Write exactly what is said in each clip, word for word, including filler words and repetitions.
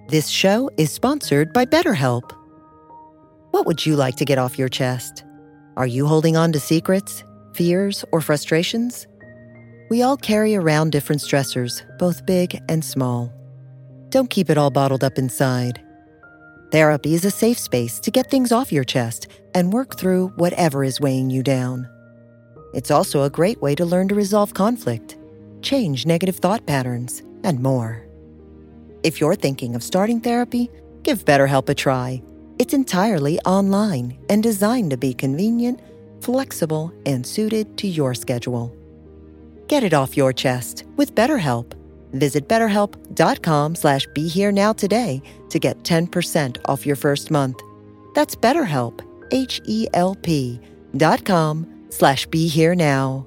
This show is sponsored by BetterHelp. What would you like to get off your chest? Are you holding on to secrets, fears, or frustrations? We all carry around different stressors, both big and small. Don't keep it all bottled up inside. Therapy is a safe space to get things off your chest and work through whatever is weighing you down. It's also a great way to learn to resolve conflict, change negative thought patterns, and more. If you're thinking of starting therapy, give BetterHelp a try. It's entirely online and designed to be convenient, flexible, and suited to your schedule. Get it off your chest with BetterHelp. Visit betterhelp.com slash be here now today to get ten percent off your first month. That's BetterHelp, H E L P dot com slash be here now.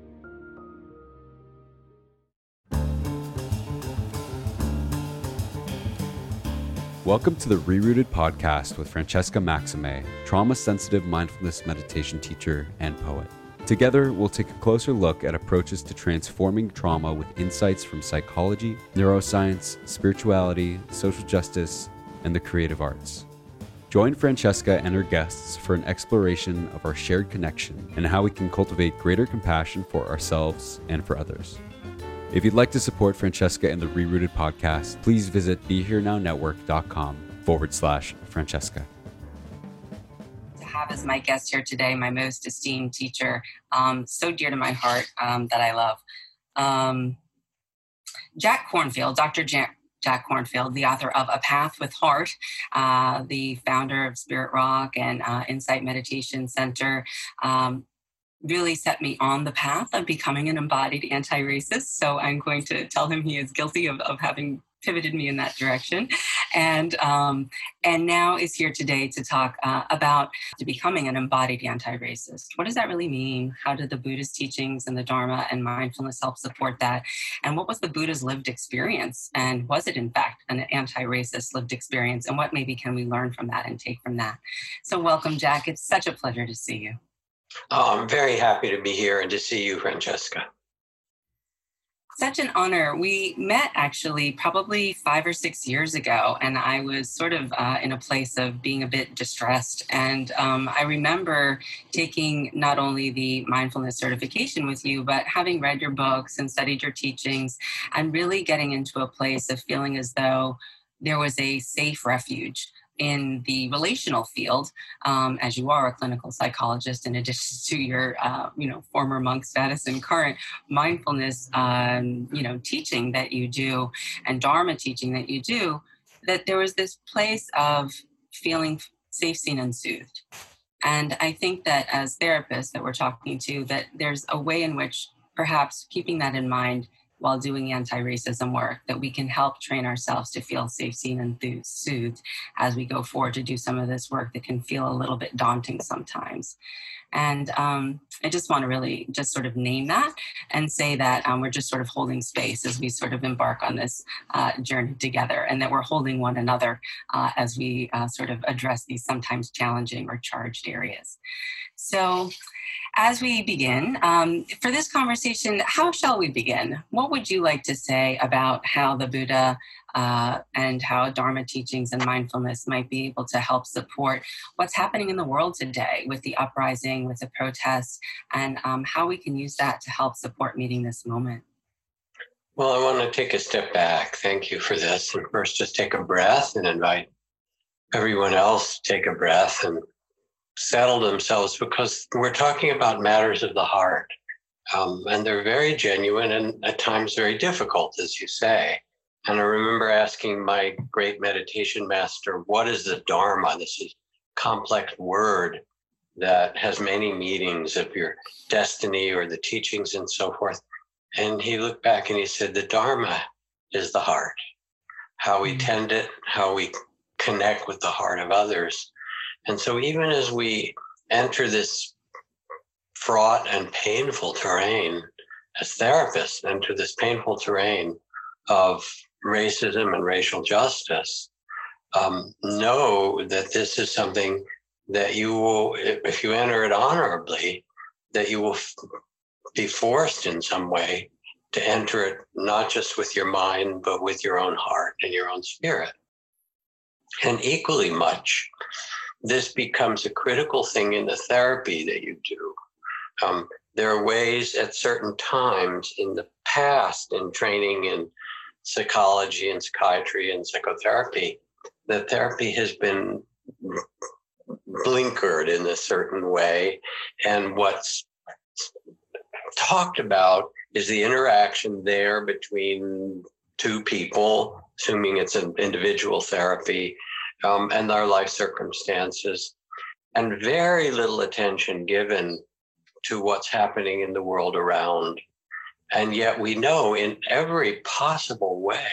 Welcome to the Rerooted podcast with Francesca Maxime, trauma-sensitive mindfulness meditation teacher and poet. Together, we'll take a closer look at approaches to transforming trauma with insights from psychology, neuroscience, spirituality, social justice, and the creative arts. Join Francesca and her guests for an exploration of our shared connection and how we can cultivate greater compassion for ourselves and for others. If you'd like to support Francesca and the Rerooted podcast, please visit BeHereNowNetwork.com forward slash Francesca. To have as my guest here today, my most esteemed teacher, um, so dear to my heart, um, that I love. Um, Jack Kornfield, Doctor Jack, Jack Kornfield, the author of A Path with Heart, uh, the founder of Spirit Rock and uh, Insight Meditation Center, um, really set me on the path of becoming an embodied anti-racist. So I'm going to tell him he is guilty of, of having pivoted me in that direction. And um, and now is here today to talk uh, about to becoming an embodied anti-racist. What does that really mean? How did the Buddha's teachings and the Dharma and mindfulness help support that? And what was the Buddha's lived experience? And was it in fact an anti-racist lived experience? And what maybe can we learn from that and take from that? So welcome, Jack. It's such a pleasure to see you. Oh, I'm very happy to be here and to see you, Francesca. Such an honor. We met actually probably five or six years ago, and I was sort of uh, in a place of being a bit distressed. And um, I remember taking not only the mindfulness certification with you, but having read your books and studied your teachings and really getting into a place of feeling as though there was a safe refuge in the relational field, um, as you are a clinical psychologist, in addition to your, uh, you know, former monk status and current mindfulness, um, you know, teaching that you do and Dharma teaching that you do, that there was this place of feeling safe, seen, and soothed. And I think that as therapists that we're talking to, that there's a way in which perhaps keeping that in mind while doing anti-racism work, that we can help train ourselves to feel safe, seen, and soothed as we go forward to do some of this work that can feel a little bit daunting sometimes. And um, I just want to really just sort of name that and say that um, we're just sort of holding space as we sort of embark on this uh, journey together, and that we're holding one another uh, as we uh, sort of address these sometimes challenging or charged areas. So as we begin, um, for this conversation, how shall we begin? What would you like to say about how the Buddha uh, and how Dharma teachings and mindfulness might be able to help support what's happening in the world today with the uprising, with the protests, and um, how we can use that to help support meeting this moment? Well, I want to take a step back. Thank you for this. And first, just take a breath and invite everyone else to take a breath and settle themselves, because we're talking about matters of the heart. Um, and they're very genuine and at times very difficult, as you say. And I remember asking my great meditation master, what is the Dharma? This is a complex word that has many meanings of your destiny or the teachings and so forth. And he looked back and he said, the Dharma is the heart, how we tend it, how we connect with the heart of others. And so even as we enter this fraught and painful terrain, as therapists enter this painful terrain of racism and racial justice, um, know that this is something that you will, if you enter it honorably, that you will f- be forced in some way to enter it, not just with your mind, but with your own heart and your own spirit. And equally much, this becomes a critical thing in the therapy that you do. Um, there are ways at certain times in the past in training in psychology and psychiatry and psychotherapy that therapy has been blinkered in a certain way. And what's talked about is the interaction there between two people, assuming it's an individual therapy, um, and their life circumstances, and very little attention given to what's happening in the world around. And yet we know in every possible way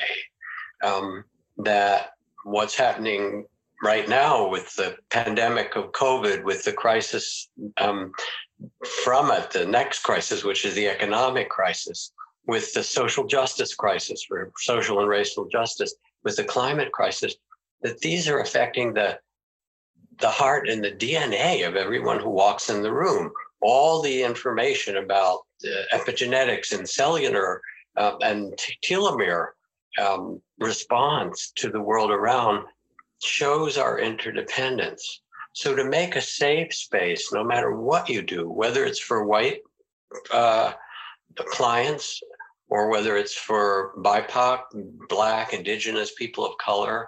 um, that what's happening right now with the pandemic of COVID, with the crisis um, from it, the next crisis, which is the economic crisis, with the social justice crisis, for social and racial justice, with the climate crisis, that these are affecting the, the heart and the D N A of everyone who walks in the room. All the information about uh, epigenetics and cellular uh, and t- telomere um, response to the world around shows our interdependence. So to make a safe space, no matter what you do, whether it's for white uh, clients or whether it's for B I P O C, Black, Indigenous, people of color,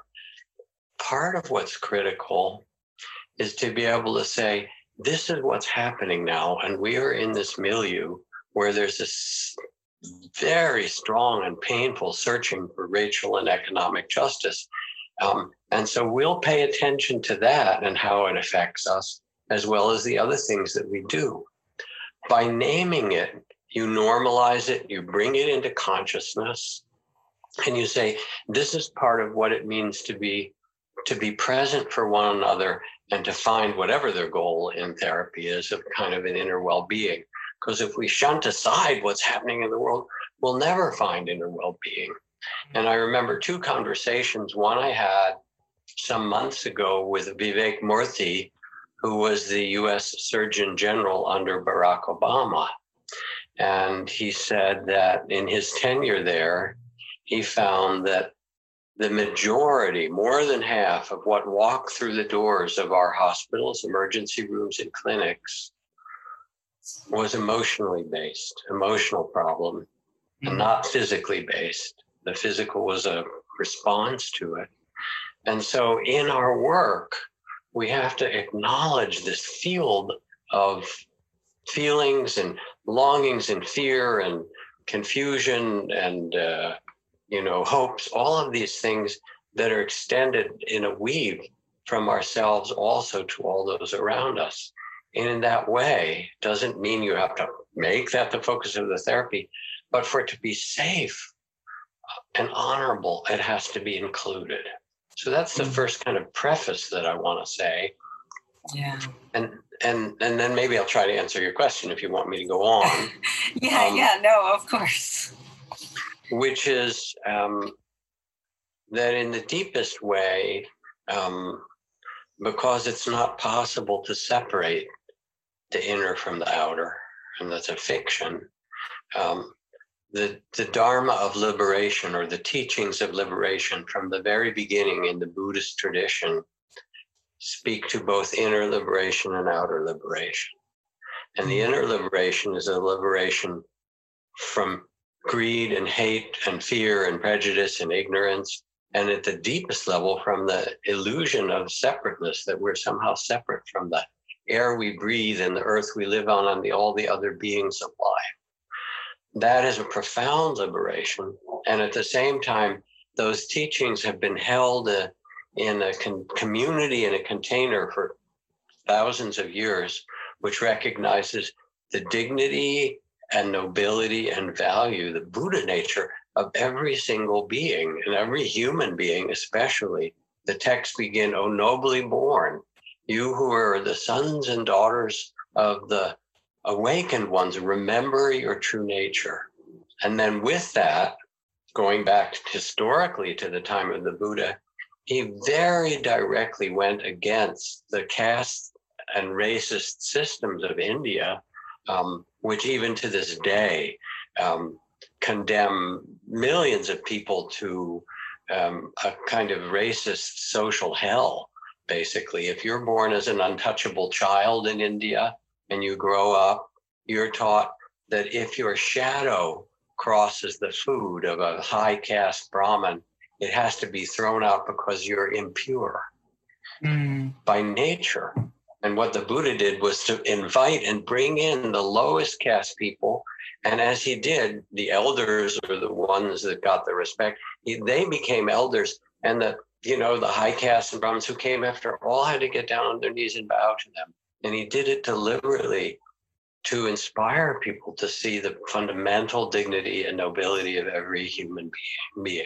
part of what's critical is to be able to say, this is what's happening now, and we are in this milieu where there's this very strong and painful searching for racial and economic justice. Um, and so we'll pay attention to that and how it affects us, as well as the other things that we do. By naming it, you normalize it, you bring it into consciousness, and you say, this is part of what it means to be to be present for one another and to find whatever their goal in therapy is of kind of an inner well-being. Because if we shunt aside what's happening in the world, we'll never find inner well-being. And I remember two conversations. One I had some months ago with Vivek Murthy, who was the U S Surgeon General under Barack Obama. And he said that in his tenure there, he found that the majority, more than half of what walked through the doors of our hospitals, emergency rooms, and clinics was emotionally based, emotional problem, mm-hmm. and not physically based. The physical was a response to it. And so in our work, we have to acknowledge this field of feelings and longings and fear and confusion and uh, you know, hopes, all of these things that are extended in a weave from ourselves also to all those around us. And in that way, doesn't mean you have to make that the focus of the therapy, but for it to be safe and honorable, it has to be included. So that's the mm. first kind of preface that I want to say. Yeah. And and and then maybe I'll try to answer your question if you want me to go on. yeah, um, yeah, no, of course. Which is um, that in the deepest way, um, because it's not possible to separate the inner from the outer, and that's a fiction, um, the, the Dharma of liberation, or the teachings of liberation from the very beginning in the Buddhist tradition, speak to both inner liberation and outer liberation. And the inner liberation is a liberation from greed and hate and fear and prejudice and ignorance, and at the deepest level from the illusion of separateness, that we're somehow separate from the air we breathe and the earth we live on and the, all the other beings of life. That is a profound liberation. And at the same time, those teachings have been held uh, in a con- community, in a container for thousands of years, which recognizes the dignity and nobility and value, the Buddha nature of every single being, and every human being especially. The texts begin, "O nobly born, you who are the sons and daughters of the awakened ones, remember your true nature." And then with that, going back historically to the time of the Buddha, he very directly went against the caste and racist systems of India, um, which even to this day um, condemn millions of people to um, a kind of racist social hell, basically. If you're born as an untouchable child in India and you grow up, you're taught that if your shadow crosses the food of a high caste Brahmin, it has to be thrown out because you're impure mm. by nature. And what the Buddha did was to invite and bring in the lowest caste people. And as he did, the elders are the ones that got the respect. He, they became elders. And the, you know, the high caste and Brahmins who came after all had to get down on their knees and bow to them. And he did it deliberately to inspire people to see the fundamental dignity and nobility of every human being.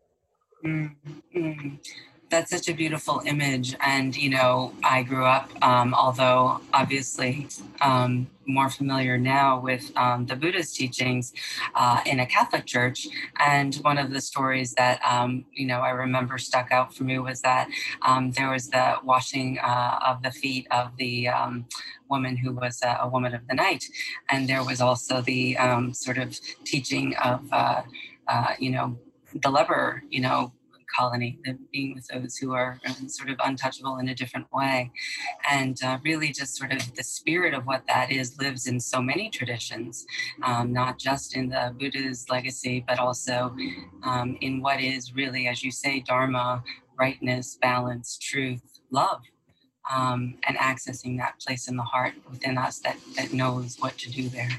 Mm-hmm. That's such a beautiful image. And, you know, I grew up, um, although obviously um, more familiar now with um, the Buddha's teachings uh, in a Catholic church. And one of the stories that, um, you know, I remember stuck out for me was that um, there was the washing uh, of the feet of the um, woman who was a, a woman of the night. And there was also the um, sort of teaching of, uh, uh, you know, the leper, you know, colony, being with those who are sort of untouchable in a different way. And uh, really just sort of the spirit of what that is lives in so many traditions, um, not just in the Buddha's legacy, but also um, in what is really, as you say, Dharma, rightness, balance, truth, love, um, and accessing that place in the heart within us that, that knows what to do there.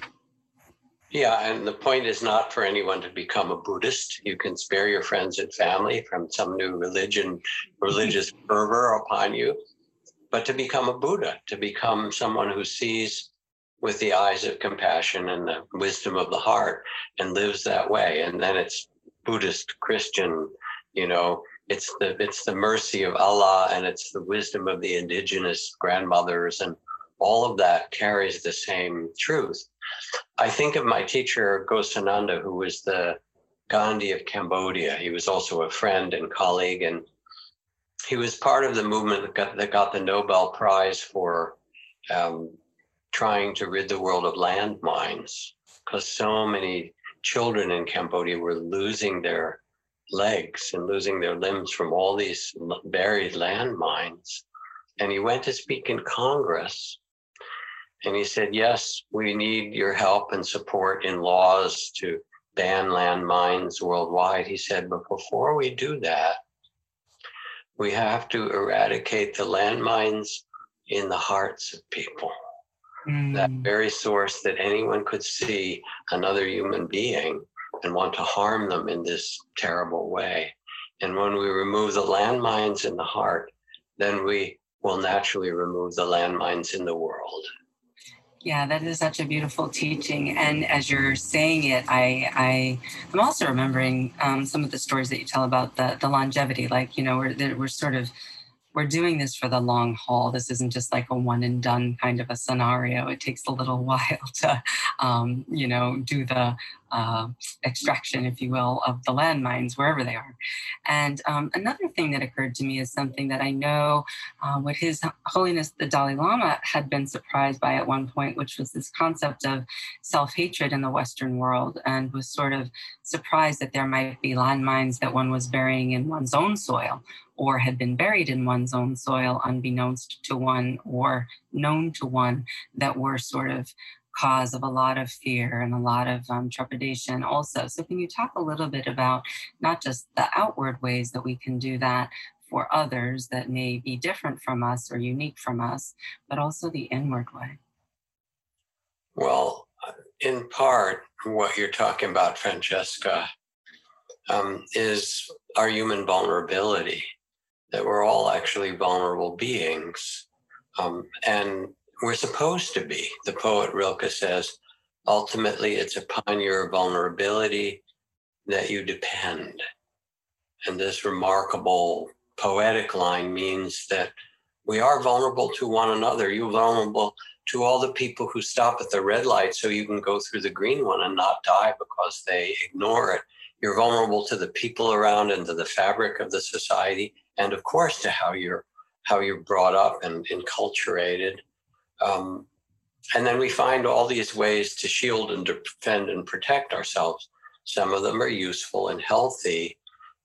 Yeah, and the point is not for anyone to become a Buddhist. You can spare your friends and family from some new religion, religious fervor upon you, but to become a Buddha, to become someone who sees with the eyes of compassion and the wisdom of the heart and lives that way. And then it's Buddhist, Christian, you know, it's the it's the mercy of Allah and it's the wisdom of the indigenous grandmothers, and all of that carries the same truth. I think of my teacher, Ghosananda, who was the Gandhi of Cambodia. He was also a friend and colleague, and he was part of the movement that got, that got the Nobel Prize for um, trying to rid the world of landmines, because so many children in Cambodia were losing their legs and losing their limbs from all these buried landmines. And he went to speak in Congress. And he said, yes, we need your help and support in laws to ban landmines worldwide. He said, but before we do that, we have to eradicate the landmines in the hearts of people. Mm. That very source that anyone could see another human being and want to harm them in this terrible way. And when we remove the landmines in the heart, then we will naturally remove the landmines in the world. Yeah, that is such a beautiful teaching. And as you're saying it, I, I am also remembering um, some of the stories that you tell about the, the longevity. Like, you know, we're, we're sort of, we're doing this for the long haul. This isn't just like a one and done kind of a scenario. It takes a little while to, um, you know, do the uh, extraction, if you will, of the landmines, wherever they are. And um, another thing that occurred to me is something that I know uh, what His Holiness the Dalai Lama had been surprised by at one point, which was this concept of self-hatred in the Western world, and was sort of surprised that there might be landmines that one was burying in one's own soil, or had been buried in one's own soil unbeknownst to one or known to one, that were sort of cause of a lot of fear and a lot of um, trepidation also. So can you talk a little bit about not just the outward ways that we can do that for others that may be different from us or unique from us, but also the inward way? Well, in part, what you're talking about, Francesca, um, is our human vulnerability, that we're all actually vulnerable beings. Um, and we're supposed to be. The poet Rilke says, ultimately, it's upon your vulnerability that you depend. And this remarkable poetic line means that we are vulnerable to one another. You're vulnerable to all the people who stop at the red light so you can go through the green one and not die because they ignore it. You're vulnerable to the people around and to the fabric of the society, and of course to how you're how you're brought up and enculturated. Um, and then we find all these ways to shield and defend and protect ourselves. Some of them are useful and healthy,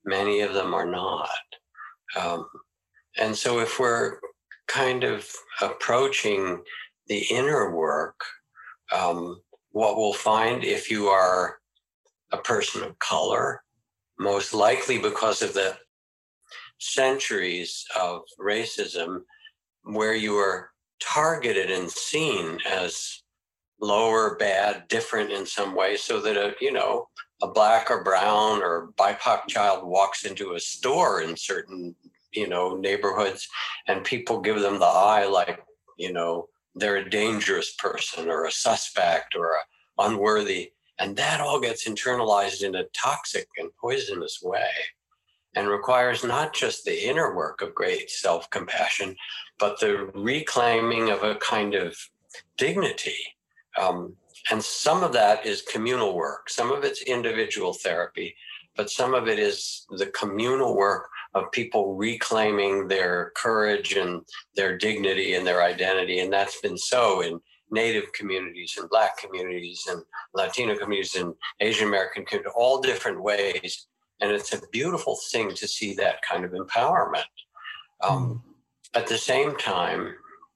Many of them are not. Um, and so if we're kind of approaching the inner work, um, what we'll find if you are a person of color, most likely because of the centuries of racism where you are targeted and seen as lower, bad, different in some way, so that a, you know, a black or brown or B I P O C child walks into a store in certain, you know, neighborhoods and people give them the eye like, you know, they're a dangerous person or a suspect or a unworthy. And that all gets internalized in a toxic and poisonous way and requires not just the inner work of great self-compassion, but the reclaiming of a kind of dignity. Um, and some of that is communal work. Some of it's individual therapy, but some of it is the communal work of people reclaiming their courage and their dignity and their identity. And that's been so in Native communities and Black communities and Latino communities and Asian American communities, all different ways. And it's a beautiful thing to see that kind of empowerment. Um, at the same time,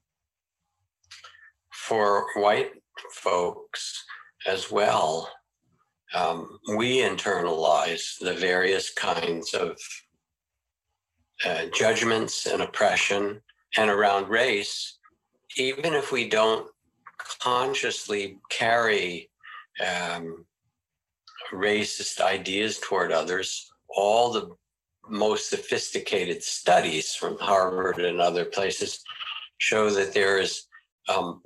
for white folks as well, um, we internalize the various kinds of uh, judgments and oppression. And around race, even if we don't consciously carry um, racist ideas toward others, all the most sophisticated studies from Harvard and other places show that there is um,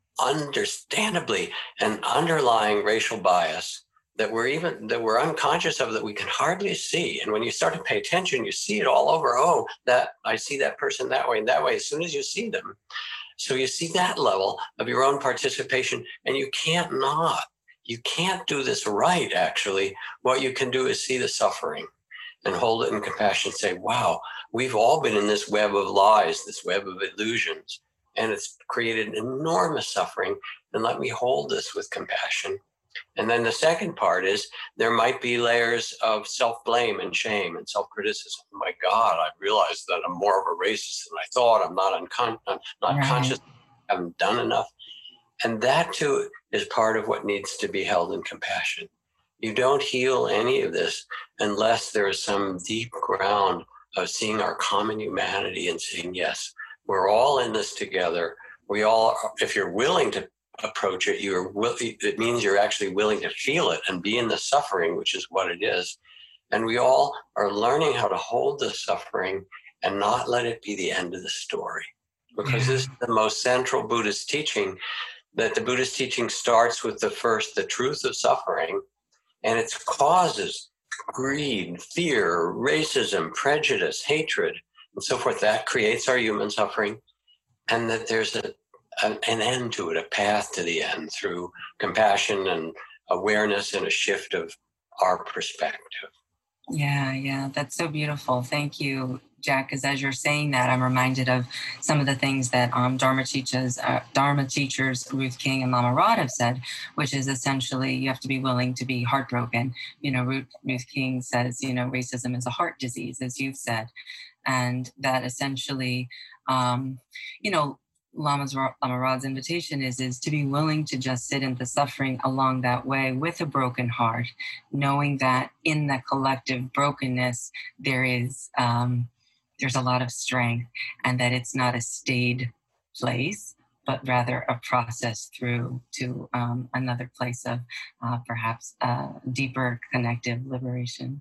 understandably an underlying racial bias that we're even that we're unconscious of, that we can hardly see. And when you start to pay attention, you see it all over. Oh, that I see that person that way and that way as soon as you see them. So you see that level of your own participation, and you can't not. You can't do this right, actually. What you can do is see the suffering and hold it in compassion, say, wow, we've all been in this web of lies, this web of illusions, and it's created enormous suffering, and let me hold this with compassion. And then the second part is there might be layers of self-blame and shame and self-criticism. Oh my God, I realized that I'm more of a racist than I thought. I'm not, uncon- I'm not right. conscious. I haven't done enough. And that too is part of what needs to be held in compassion. You don't heal any of this unless there is some deep ground of seeing our common humanity and saying, yes, we're all in this together. We all, if you're willing to approach it, you're will, it means you're actually willing to feel it and be in the suffering, which is what it is. And we all are learning how to hold the suffering and not let it be the end of the story. Because yeah. this is the most central Buddhist teaching, that the Buddhist teaching starts with the first, the truth of suffering, and its causes, greed, fear, racism, prejudice, hatred, and so forth. That creates our human suffering, and that there's a an, an end to it, a path to the end through compassion and awareness and a shift of our perspective. Yeah, yeah, that's so beautiful. Thank you, Jack, because as you're saying that, I'm reminded of some of the things that um, Dharma teachers, uh, Dharma teachers Ruth King and Lama Rod have said, which is essentially you have to be willing to be heartbroken. You know, Ruth, Ruth King says, you know, racism is a heart disease, as you've said, and that essentially, um, you know, Lama's, Lama Rod's invitation is, is to be willing to just sit in the suffering along that way with a broken heart, knowing that in the collective brokenness, there is, um, there's a lot of strength, and that it's not a stayed place, but rather a process through to um, another place of uh, perhaps uh, deeper connective liberation.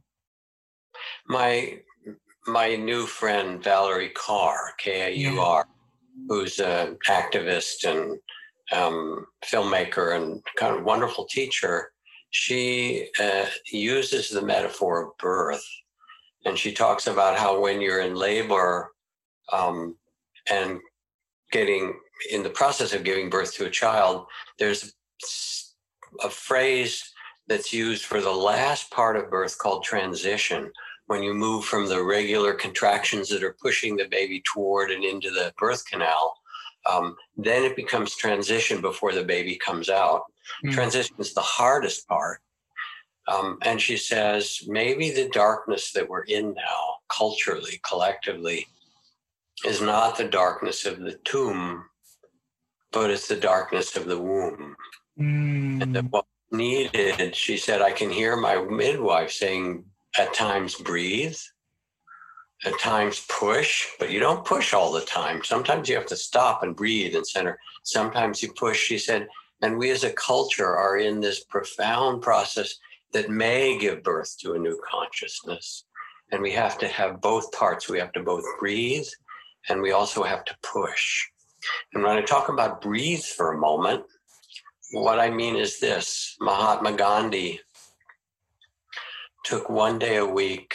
My, my new friend, Valerie Carr, K A U R, yeah. who's an activist and um, filmmaker and kind of wonderful teacher, she uh, uses the metaphor of birth. And she talks about how when you're in labor um, and getting in the process of giving birth to a child, there's a phrase that's used for the last part of birth called transition. When you move from the regular contractions that are pushing the baby toward and into the birth canal, um, then it becomes transition before the baby comes out. Mm. Transition is the hardest part. Um, and she says, maybe the darkness that we're in now, culturally, collectively, is not the darkness of the tomb, but it's the darkness of the womb. Mm. And that what needed, she said, I can hear my midwife saying at times breathe, at times push, but you don't push all the time. Sometimes you have to stop and breathe and center. Sometimes you push, she said, and we as a culture are in this profound process that may give birth to a new consciousness. And we have to have both parts. We have to both breathe and we also have to push. And when I talk about breathe for a moment, what I mean is this. Mahatma Gandhi took one day a week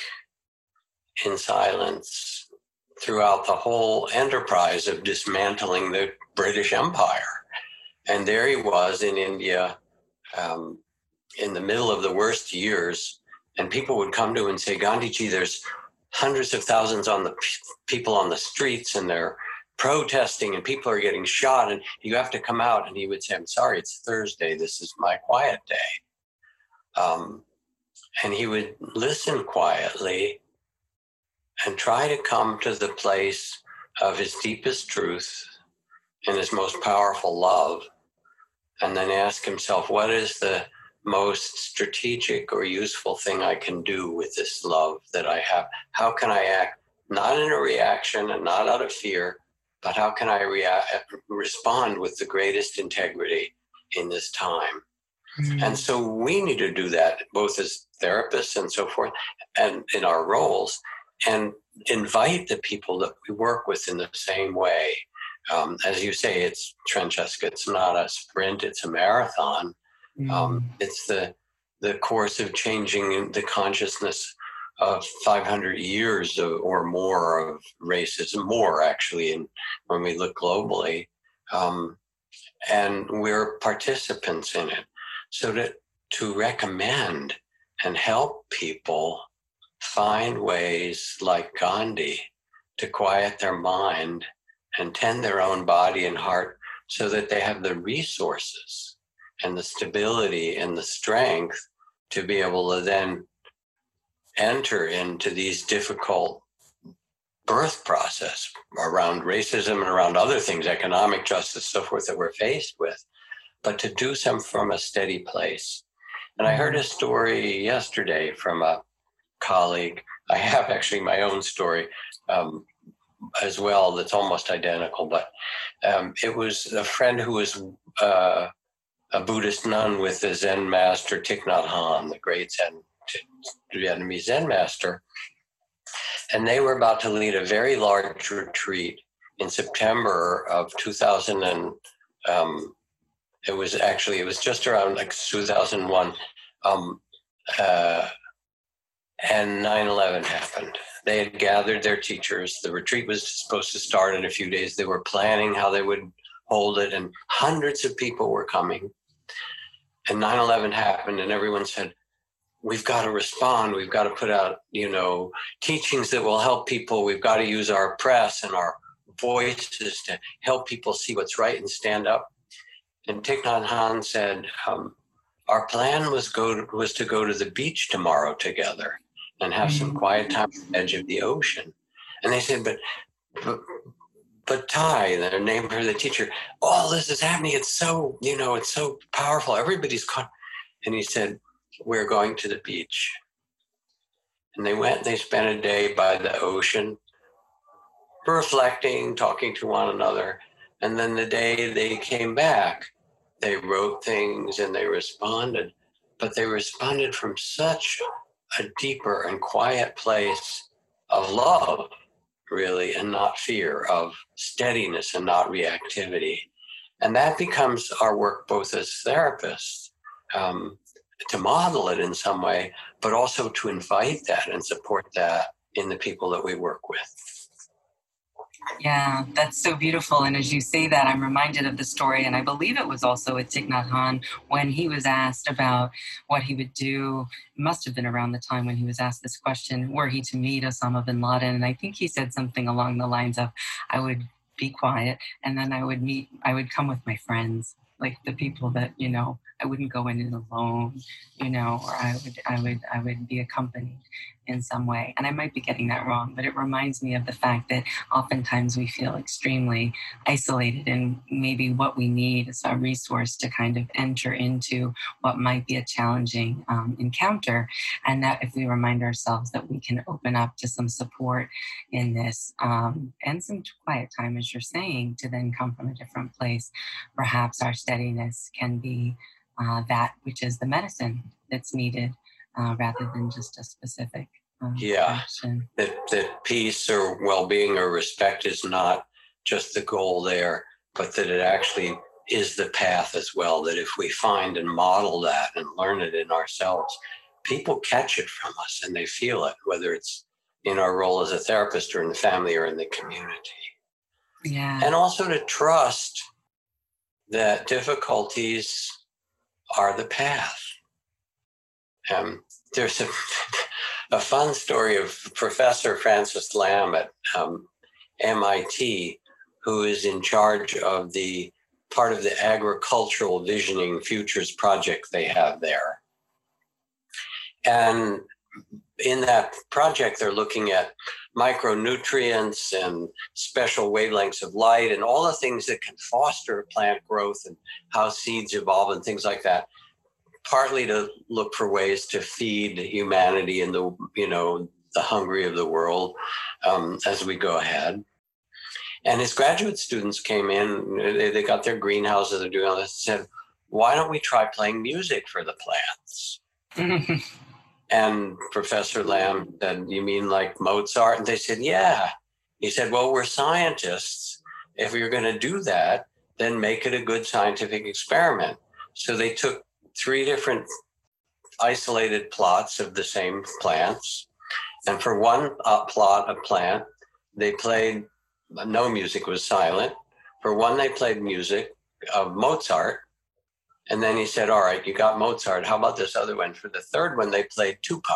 in silence throughout the whole enterprise of dismantling the British Empire. And there he was in India, um, in the middle of the worst years, and people would come to him and say, Gandhiji, there's hundreds of thousands on the p- people on the streets and they're protesting and people are getting shot and you have to come out. And he would say, I'm sorry, it's Thursday. This is my quiet day. Um, and he would listen quietly and try to come to the place of his deepest truth and his most powerful love. And then ask himself, what is the most strategic or useful thing I can do with this love that I have? How can I act, not in a reaction and not out of fear, but how can I rea- respond with the greatest integrity in this time? Mm-hmm. And so we need to do that, both as therapists and so forth, and in our roles, and invite the people that we work with in the same way. Um, as you say, it's Francesca, it's not a sprint, it's a marathon. Mm. Um, it's the the course of changing the consciousness of five hundred years of, or more of racism, more actually, in, when we look globally. Um, and we're participants in it. So to, to recommend and help people find ways like Gandhi to quiet their mind and tend their own body and heart so that they have the resources and the stability and the strength to be able to then enter into these difficult birth process around racism and around other things, economic justice, so forth, that we're faced with, but to do some from a steady place. And I heard a story yesterday from a colleague. I have actually my own story um, as well that's almost identical, but um, it was a friend who was uh, a Buddhist nun with the Zen master Thich Nhat Hanh, the great Zen, Vietnamese Zen master. And they were about to lead a very large retreat in September of two thousand. And um, it was actually, it was just around like two thousand one. Um, uh, and nine eleven happened. They had gathered their teachers. The retreat was supposed to start in a few days. They were planning how they would hold it, and hundreds of people were coming. And nine eleven happened, and everyone said, we've got to respond. We've got to put out, you know, teachings that will help people. We've got to use our press and our voices to help people see what's right and stand up. And Thich Nhat Hanh said, um, our plan was go to, was to go to the beach tomorrow together and have some quiet time on the edge of the ocean. And they said, but, but, but Ty, their name for the teacher, all this is happening. It's so, you know, it's so powerful. Everybody's caught. And he said, we're going to the beach. And they went, they spent a day by the ocean, reflecting, talking to one another. And then the day they came back, they wrote things and they responded, but they responded from such a deeper and quiet place of love, really, and not fear, of steadiness and not reactivity. And that becomes our work both as therapists, um, to model it in some way, but also to invite that and support that in the people that we work with. Yeah, that's so beautiful. And as you say that, I'm reminded of the story, and I believe it was also with Thich Nhat Hanh, when he was asked about what he would do. It must have been around the time when he was asked this question, were he to meet Osama bin Laden? And I think he said something along the lines of, I would be quiet, and then I would meet, I would come with my friends. like the people that, you know, I wouldn't go in it alone, you know, or I would, I would, I would be accompanied in some way. And I might be getting that wrong, but it reminds me of the fact that oftentimes we feel extremely isolated, and maybe what we need is a resource to kind of enter into what might be a challenging um, encounter. And that if we remind ourselves that we can open up to some support in this um, and some quiet time, as you're saying, to then come from a different place, perhaps our steadiness can be uh, that which is the medicine that's needed uh, rather than just a specific um, yeah action. That, that peace or well-being or respect is not just the goal there, but that it actually is the path as well, that if we find and model that and learn it in ourselves, people catch it from us and they feel it, whether it's in our role as a therapist or in the family or in the community. Yeah. And also to trust that difficulties are the path. Um, there's a, a fun story of Professor Francis Lam at um, M I T, who is in charge of the part of the agricultural visioning futures project they have there. And in that project, they're looking at micronutrients and special wavelengths of light and all the things that can foster plant growth and how seeds evolve and things like that, partly to look for ways to feed humanity and the, you know, the hungry of the world um, as we go ahead. And his graduate students came in, they, they got their greenhouses, they're doing all this, and said, why don't we try playing music for the plants? And Professor Lam said, you mean like Mozart? And they said, yeah. He said, well, we're scientists. If you're going to do that, then make it a good scientific experiment. So they took three different isolated plots of the same plants. And for one uh, plot of plant, they played, no music, was silent. For one, they played music of Mozart. And then he said, all right, you got Mozart. How about this other one? For the third one, they played Tupac.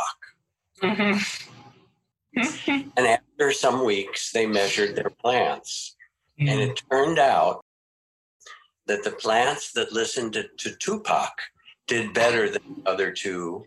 Mm-hmm. And after some weeks, they measured their plants. Mm-hmm. And it turned out that the plants that listened to, to Tupac did better than the other two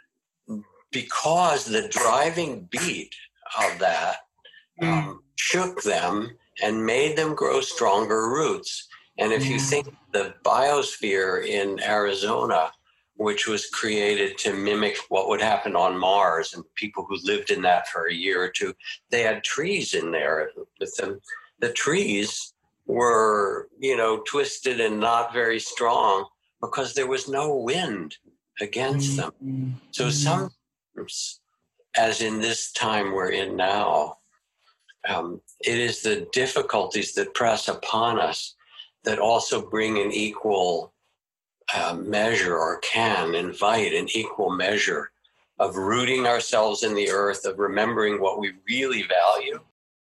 because the driving beat of that mm. um, shook them and made them grow stronger roots. And if you think the biosphere in Arizona, which was created to mimic what would happen on Mars, and people who lived in that for a year or two, they had trees in there with them. The trees were, you know, twisted and not very strong because there was no wind against them. So sometimes, as in this time we're in now, um, it is the difficulties that press upon us that also bring an equal uh, measure, or can invite an equal measure of rooting ourselves in the earth, of remembering what we really value,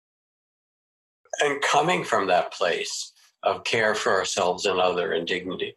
and coming from that place of care for ourselves and other and dignity.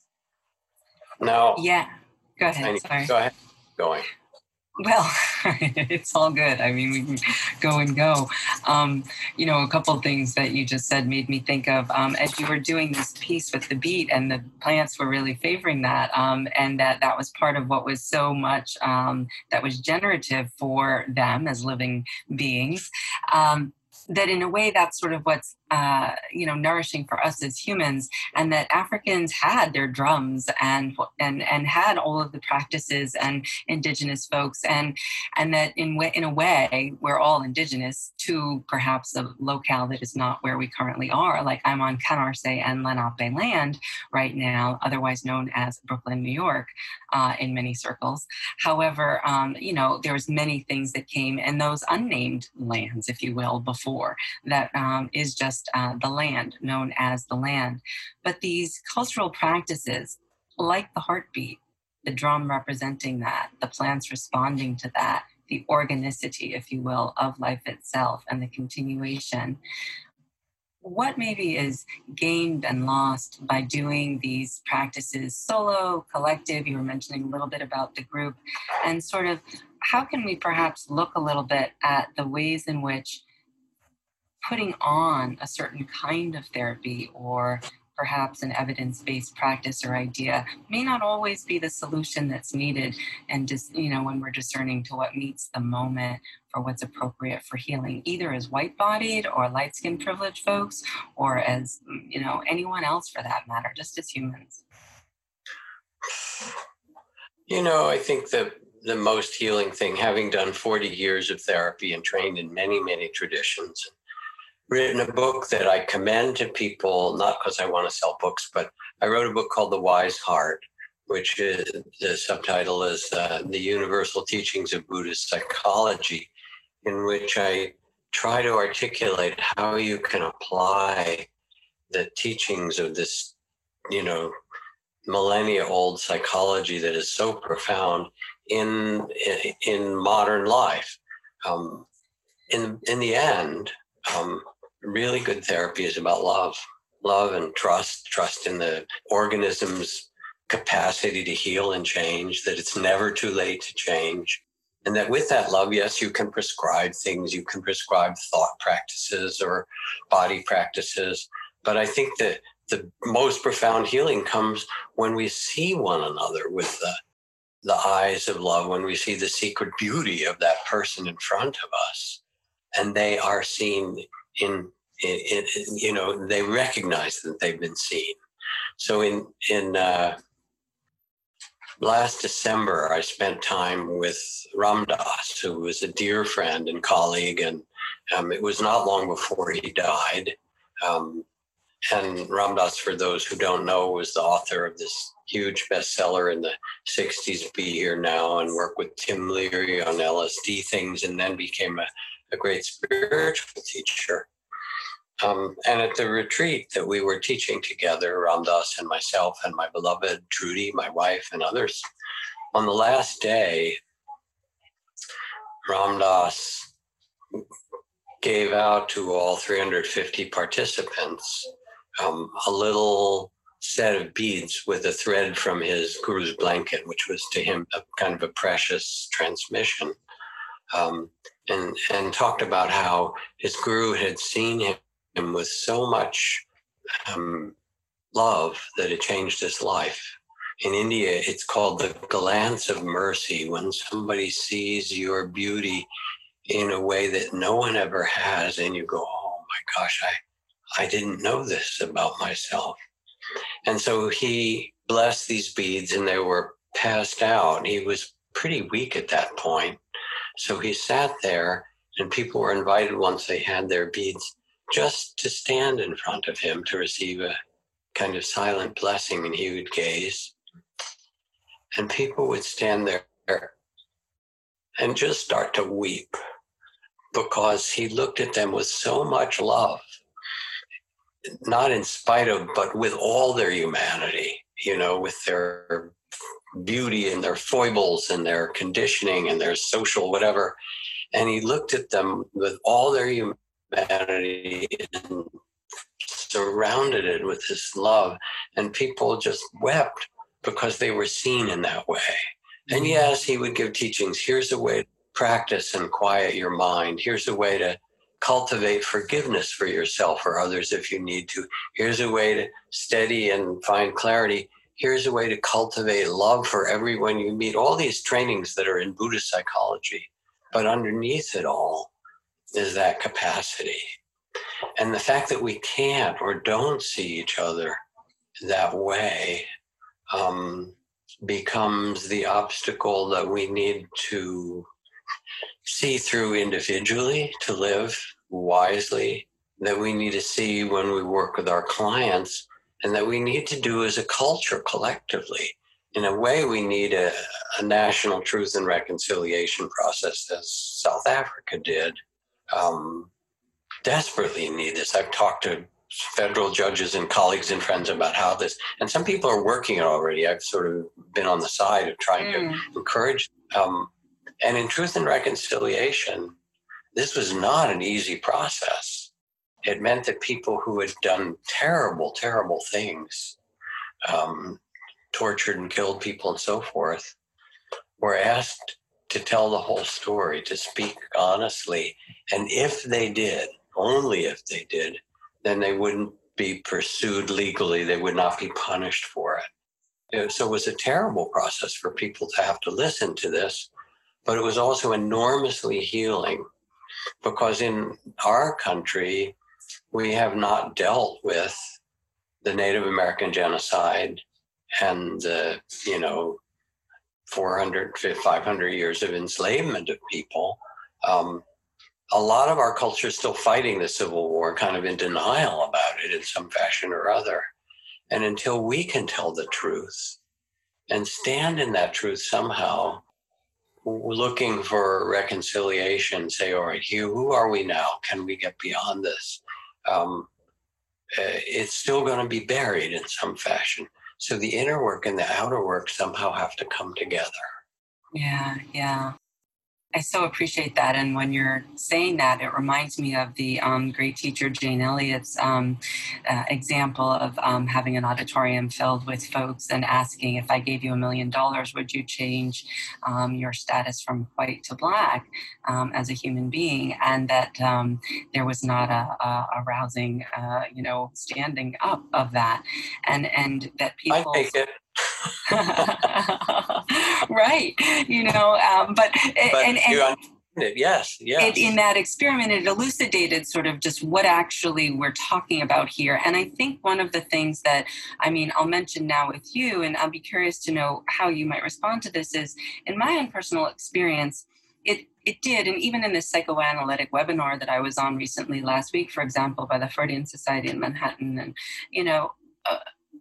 Now, yeah, go ahead. Sorry. Go ahead. Going. Well, it's all good. I mean, we can go and go. Um, you know, a couple of things that you just said made me think of um, as you were doing this piece with the beat, and the plants were really favoring that, um, and that that was part of what was so much um, that was generative for them as living beings. Um, that in a way, that's sort of what's, uh, you know, nourishing for us as humans, and that Africans had their drums and and and had all of the practices and indigenous folks, and and that in way, in a way, we're all indigenous to perhaps a locale that is not where we currently are. Like I'm on Canarsie and Lenape land right now, otherwise known as Brooklyn, New York, uh, in many circles. However, um, you know, there was many things that came in those unnamed lands, if you will, before. That um, is just uh, the land, known as the land. But these cultural practices, like the heartbeat, the drum representing that, the plants responding to that, the organicity, if you will, of life itself and the continuation, what maybe is gained and lost by doing these practices solo, collective? You were mentioning a little bit about the group, and sort of how can we perhaps look a little bit at the ways in which putting on a certain kind of therapy or perhaps an evidence-based practice or idea may not always be the solution that's needed. And just, you know, when we're discerning to what meets the moment for what's appropriate for healing, either as white-bodied or light-skinned privileged folks, or as, you know, anyone else for that matter, just as humans. You know, I think that the most healing thing, having done forty years of therapy and trained in many, many traditions, written a book that I commend to people, not because I want to sell books, but I wrote a book called The Wise Heart, which is, the subtitle is uh, The Universal Teachings of Buddhist Psychology, in which I try to articulate how you can apply the teachings of this, you know, millennia-old psychology that is so profound in in, in modern life. Um, in in the end, um, really good therapy is about love, love and trust, trust in the organism's capacity to heal and change, that it's never too late to change. And that with that love, yes, you can prescribe things, you can prescribe thought practices or body practices. But I think that the most profound healing comes when we see one another with the, the eyes of love, when we see the secret beauty of that person in front of us, and they are seen in, in, in you know, they recognize that they've been seen. So in, in uh, last December, I spent time with Ram Dass, who was a dear friend and colleague, and um, it was not long before he died. Um, And Ram Dass, for those who don't know, was the author of this huge bestseller in the sixties, Be Here Now, and worked with Tim Leary on L S D things, and then became a, a great spiritual teacher. Um, and at the retreat that we were teaching together, Ram Dass and myself and my beloved Trudy, my wife, and others, on the last day, Ram Dass gave out to all three hundred fifty participants Um, a little set of beads with a thread from his guru's blanket, which was to him a kind of a precious transmission, um, and, and talked about how his guru had seen him with so much um, love that it changed his life. In India, it's called the glance of mercy, when somebody sees your beauty in a way that no one ever has, and you go, oh my gosh, I I didn't know this about myself. And so he blessed these beads, and they were passed out. He was pretty weak at that point. So he sat there, and people were invited, once they had their beads, just to stand in front of him to receive a kind of silent blessing, and he would gaze. And people would stand there and just start to weep, because he looked at them with so much love. Not in spite of, but with all their humanity, you know, with their beauty and their foibles and their conditioning and their social whatever. And he looked at them with all their humanity and surrounded it with this love. And people just wept because they were seen in that way. And yes, he would give teachings. Here's a way to practice and quiet your mind. Here's a way to cultivate forgiveness for yourself or others if you need to. Here's a way to steady and find clarity. Here's a way to cultivate love for everyone you meet. All these trainings that are in Buddhist psychology. But underneath it all is that capacity. And the fact that we can't or don't see each other that way um, becomes the obstacle that we need to see through individually to live wisely, that we need to see when we work with our clients, and that we need to do as a culture collectively. In a way, we need a, a national truth and reconciliation process, as South Africa did. Um, desperately need this. I've talked to federal judges and colleagues and friends about how this, and some people are working it already. I've sort of been on the side of trying mm. to encourage. Um, and in Truth and Reconciliation, this was not an easy process. It meant that people who had done terrible, terrible things, um, tortured and killed people and so forth, were asked to tell the whole story, to speak honestly. And if they did, only if they did, then they wouldn't be pursued legally. They would not be punished for it. So it was a terrible process for people to have to listen to this, but it was also enormously healing, because in our country, we have not dealt with the Native American genocide and the, you know, four hundred, five hundred years of enslavement of people. Um, a lot of our culture is still fighting the Civil War, kind of in denial about it in some fashion or other. And until we can tell the truth and stand in that truth somehow, looking for reconciliation, say, all right, Hugh, who are we now? Can we get beyond this? Um, it's still going to be buried in some fashion. So the inner work and the outer work somehow have to come together. Yeah, yeah. I so appreciate that. And when you're saying that, it reminds me of the um, great teacher Jane Elliott's um, uh, example of um, having an auditorium filled with folks and asking, if I gave you a million dollars, would you change um, your status from white to black um, as a human being? And that um, there was not a, a, a rousing, uh, you know, standing up of that. And, and that people... I take it. Right, you know, um, but, but and, and you understand it. Yes, yes. It, in that experiment, it elucidated sort of just what actually we're talking about here. And I think one of the things that, I mean, I'll mention now with you, and I'll be curious to know how you might respond to this, is in my own personal experience, it it did, and even in this psychoanalytic webinar that I was on recently last week, for example, by the Freudian Society in Manhattan, and, you know, uh,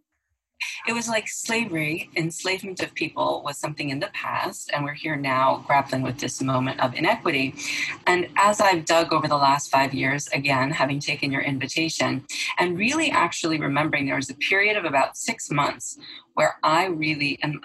it was like slavery, enslavement of people was something in the past, and we're here now grappling with this moment of inequity. And as I've dug over the last five years, again, having taken your invitation, and really actually remembering there was a period of about six months where I really, and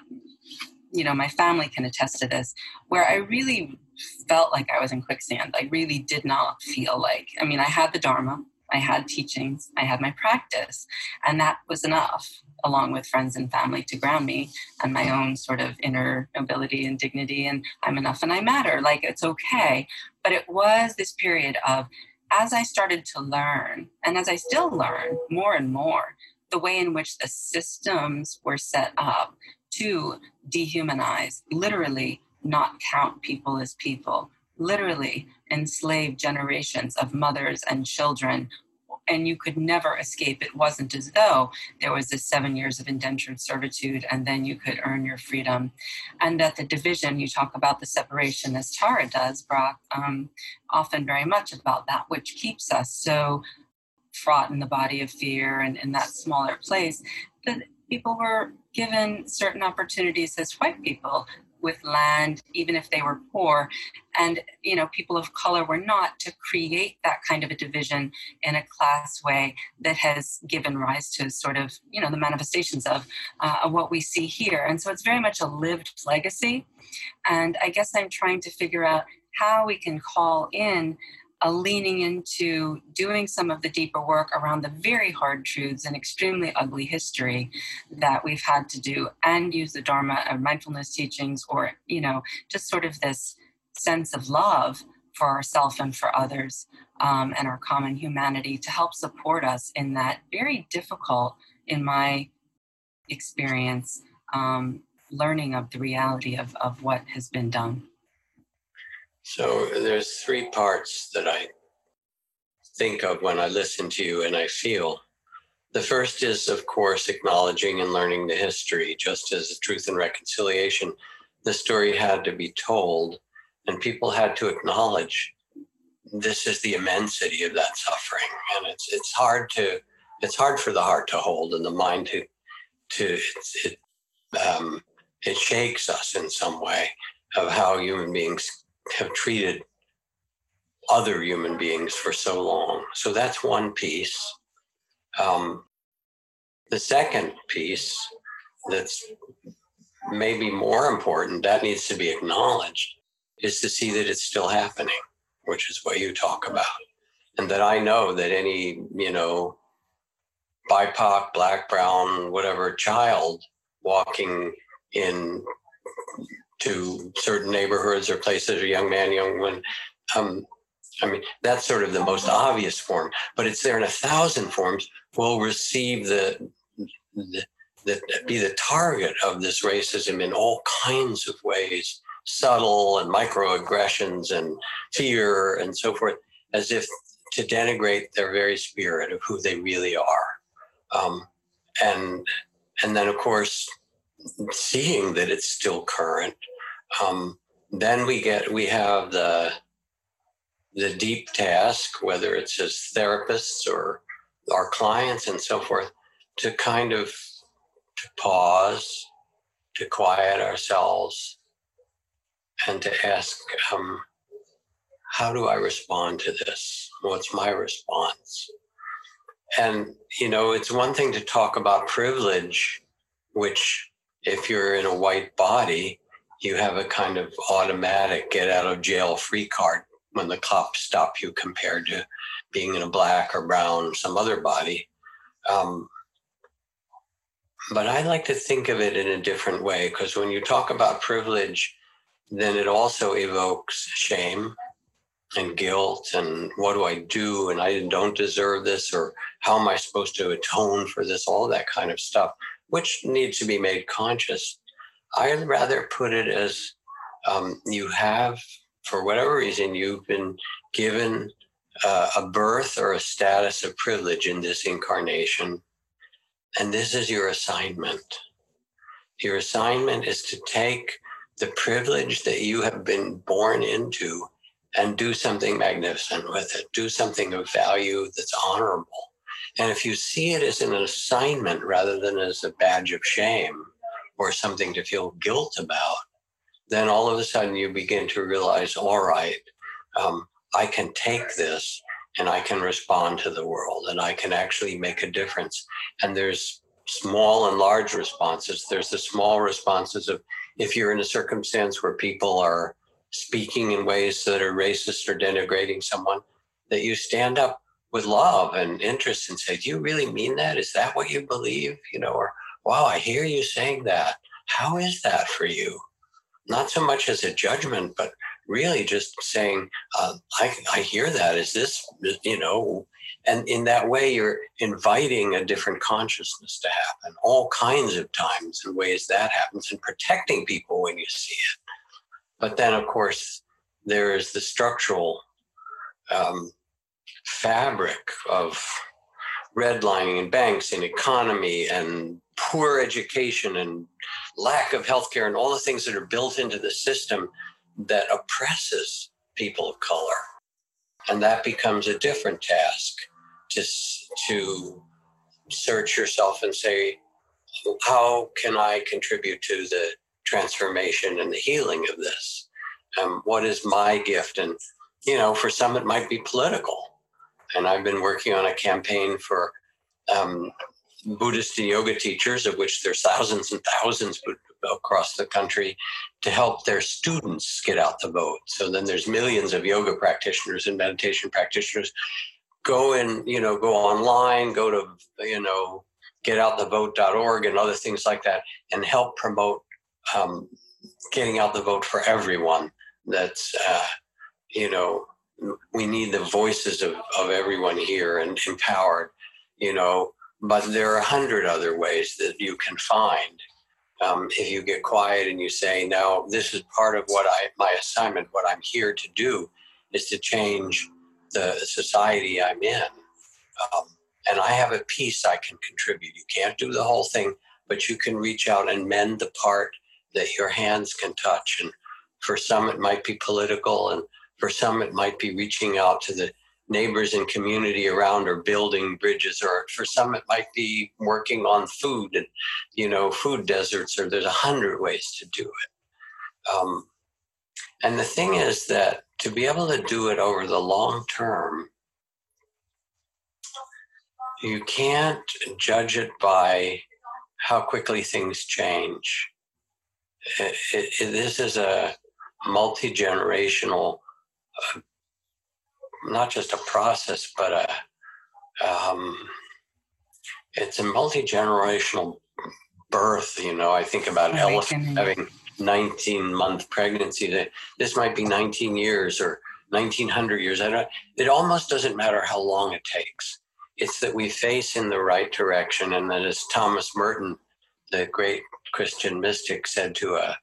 you know, my family can attest to this, where I really felt like I was in quicksand. I really did not feel like, I mean, I had the Dharma, I had teachings, I had my practice, and that was enough, along with friends and family, to ground me and my own sort of inner nobility and dignity, and I'm enough and I matter, like it's okay. But it was this period of, as I started to learn, and as I still learn more and more, the way in which the systems were set up to dehumanize, literally not count people as people, literally enslave generations of mothers and children, and you could never escape. It wasn't as though there was this seven years of indentured servitude and then you could earn your freedom. And that the division, you talk about the separation as Tara does, Brock, um, often very much about that which keeps us so fraught in the body of fear and in that smaller place, that people were given certain opportunities as white people with land, even if they were poor. And, you know, people of color were not, to create that kind of a division in a class way that has given rise to sort of, you know, the manifestations of, uh, of what we see here. And so it's very much a lived legacy. And I guess I'm trying to figure out how we can call in a leaning into doing some of the deeper work around the very hard truths and extremely ugly history that we've had to do, and use the Dharma or mindfulness teachings, or, you know, just sort of this sense of love for ourselves and for others, um, and our common humanity to help support us in that very difficult, in my experience, um, learning of the reality of, of what has been done. So there's three parts that I think of when I listen to you and I feel. The first is, of course, acknowledging and learning the history. Just as Truth and Reconciliation, the story had to be told, and people had to acknowledge this is the immensity of that suffering. And it's it's hard to it's hard for the heart to hold and the mind to to it um, it shakes us in some way of how human beings have treated other human beings for so long. So that's one piece. Um, the second piece that's maybe more important, that needs to be acknowledged, is to see that it's still happening, which is what you talk about. And that I know that any, you know, B I P O C, black, brown, whatever child walking in to certain neighborhoods or places, or young man, young woman, um, I mean, that's sort of the most obvious form, but it's there in a thousand forms. Will receive the, the, the, be the target of this racism in all kinds of ways, subtle and microaggressions and fear and so forth, as if to denigrate their very spirit of who they really are. Um, and, and then, of course, seeing that it's still current, um, then we get, we have the, the deep task, whether it's as therapists or our clients and so forth, to kind of to pause, to quiet ourselves, and to ask, um, how do I respond to this? What's my response? And, you know, it's one thing to talk about privilege, which if you're in a white body, you have a kind of automatic get out of jail free card when the cops stop you, compared to being in a black or brown or some other body. Um, but I like to think of it in a different way, because when you talk about privilege, then it also evokes shame and guilt and what do I do, and I don't deserve this, or how am I supposed to atone for this, all that kind of stuff, which needs to be made conscious. I'd rather put it as um, you have, for whatever reason, you've been given uh, a birth or a status of privilege in this incarnation, and this is your assignment. Your assignment is to take the privilege that you have been born into and do something magnificent with it, do something of value that's honorable. And if you see it as an assignment rather than as a badge of shame or something to feel guilt about, then all of a sudden you begin to realize, all right, um, I can take this and I can respond to the world and I can actually make a difference. And there's small and large responses. There's the small responses of, if you're in a circumstance where people are speaking in ways that are racist or denigrating someone, that you stand up with love and interest and say, do you really mean that? Is that what you believe? You know, or, wow, I hear you saying that. How is that for you? Not so much as a judgment, but really just saying, uh, I, I hear that. Is this, you know, and in that way, you're inviting a different consciousness to happen all kinds of times and ways that happens, and protecting people when you see it. But then, of course, there is the structural um, fabric of redlining and banks and economy and poor education and lack of healthcare and all the things that are built into the system that oppresses people of color. And that becomes a different task to, to search yourself and say, how can I contribute to the transformation and the healing of this? Um, what is my gift? And, you know, for some it might be political. And I've been working on a campaign for um, Buddhist and yoga teachers, of which there's thousands and thousands across the country, to help their students get out the vote. So then there's millions of yoga practitioners and meditation practitioners go in, you know, go online, go to, you know, get out the vote dot org and other things like that, and help promote um, getting out the vote for everyone. That's, uh, you know, we need the voices of, of everyone here and empowered, you know, but there are a hundred other ways that you can find. Um, if you get quiet and you say, no, this is part of what I, my assignment, what I'm here to do is to change the society I'm in. Um, and I have a piece I can contribute. You can't do the whole thing, but you can reach out and mend the part that your hands can touch. And for some, it might be political, and for some, it might be reaching out to the neighbors and community around, or building bridges, or for some, it might be working on food and, you know, food deserts, or there's a hundred ways to do it. Um, and the thing is that to be able to do it over the long term, you can't judge it by how quickly things change. It, it, it, this is a multi-generational, uh, not just a process, but a, um, it's a multi-generational birth. You know, I think about an elephant having nineteen month pregnancy. That this might be nineteen years or nineteen hundred years. I don't, it almost doesn't matter how long it takes. It's that we face in the right direction. And that, as Thomas Merton, the great Christian mystic, said to a,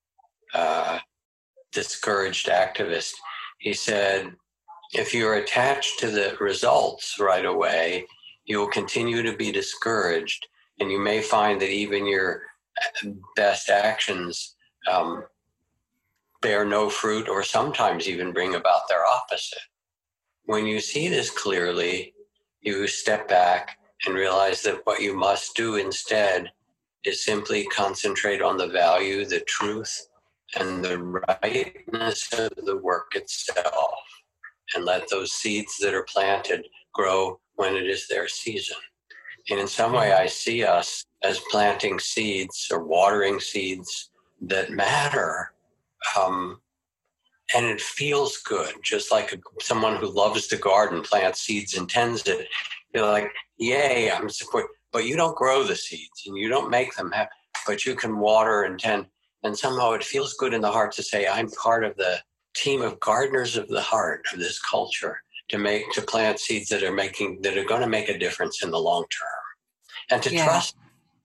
a discouraged activist, he said, if you're attached to the results right away, you will continue to be discouraged. And you may find that even your best actions um, bear no fruit, or sometimes even bring about their opposite. When you see this clearly, you step back and realize that what you must do instead is simply concentrate on the value, the truth, and the rightness of the work itself, and let those seeds that are planted grow when it is their season. And in some way, I see us as planting seeds or watering seeds that matter. Um, and it feels good, just like a, someone who loves to garden plants seeds and tends it. You're like, yay, I'm support. But you don't grow the seeds and you don't make them happen, but you can water and tend. And somehow it feels good in the heart to say, I'm part of the team of gardeners of the heart of this culture, to make, to plant seeds that are making, that are going to make a difference in the long term. And to yeah. trust.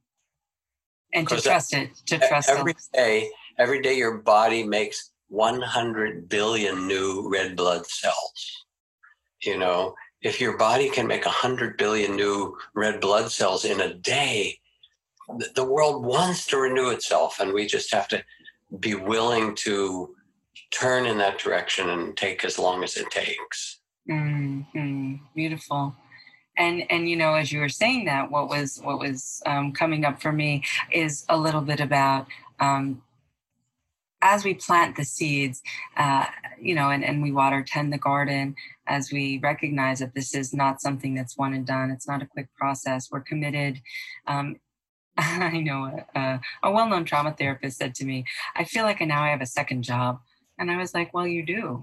And to trust it, to trust every day, every day your body makes one hundred billion new red blood cells. You know, if your body can make one hundred billion new red blood cells in a day, the world wants to renew itself, and we just have to be willing to turn in that direction and take as long as it takes. Mm-hmm. Beautiful. And, and, you know, as you were saying that, what was, what was um, coming up for me is a little bit about, um, as we plant the seeds, uh, you know, and, and we water, tend the garden, as we recognize that this is not something that's one and done. It's not a quick process. We're committed. Um, I know a, a well-known trauma therapist said to me, I feel like now I have a second job. And I was like, well, you do.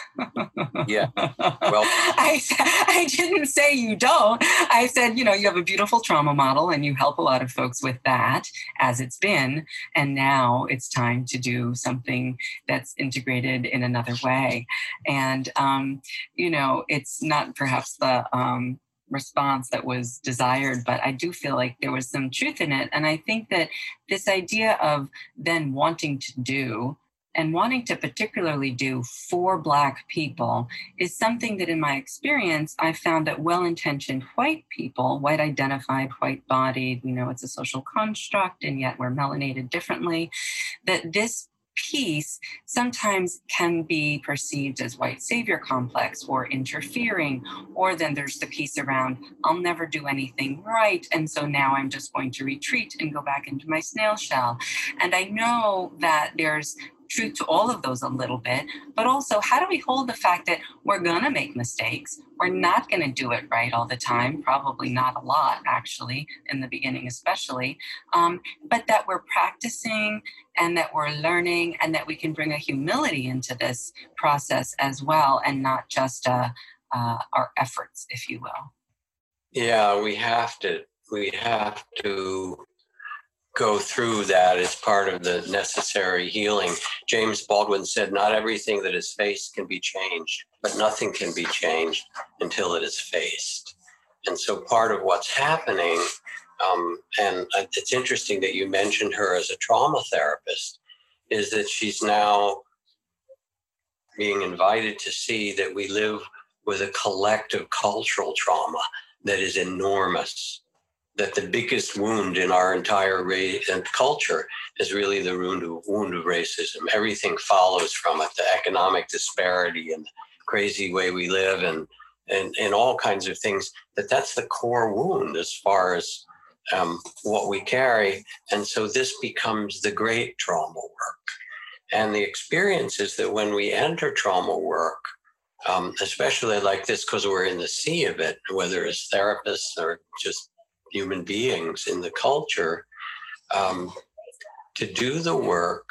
Yeah. Well, I, I didn't say you don't. I said, you know, you have a beautiful trauma model and you help a lot of folks with that, as it's been. And now it's time to do something that's integrated in another way. And, um, you know, it's not perhaps the um, response that was desired, but I do feel like there was some truth in it. And I think that this idea of then wanting to do and wanting to particularly do for Black people is something that in my experience, I found that well-intentioned white people, white identified, white bodied, we know it's a social construct and yet we're melanated differently, that this piece sometimes can be perceived as white savior complex or interfering, or then there's the piece around, I'll never do anything right. And so now I'm just going to retreat and go back into my snail shell. And I know that there's truth to all of those a little bit, but also how do we hold the fact that we're going to make mistakes? We're not going to do it right all the time, probably not a lot, actually, in the beginning especially, um, but that we're practicing and that we're learning and that we can bring a humility into this process as well, and not just uh, uh, our efforts, if you will. Yeah, we have to, we have to go through that as part of the necessary healing. James Baldwin said, not everything that is faced can be changed, but nothing can be changed until it is faced. And so part of what's happening, um, and it's interesting that you mentioned her as a trauma therapist, is that she's now being invited to see that we live with a collective cultural trauma that is enormous. That the biggest wound in our entire race and culture is really the wound of, wound of racism. Everything follows from it, the economic disparity and the crazy way we live and, and, and all kinds of things, that that's the core wound as far as um, what we carry. And so this becomes the great trauma work. And the experience is that when we enter trauma work, um, especially like this, because we're in the sea of it, whether it's therapists or just human beings in the culture, um, to do the work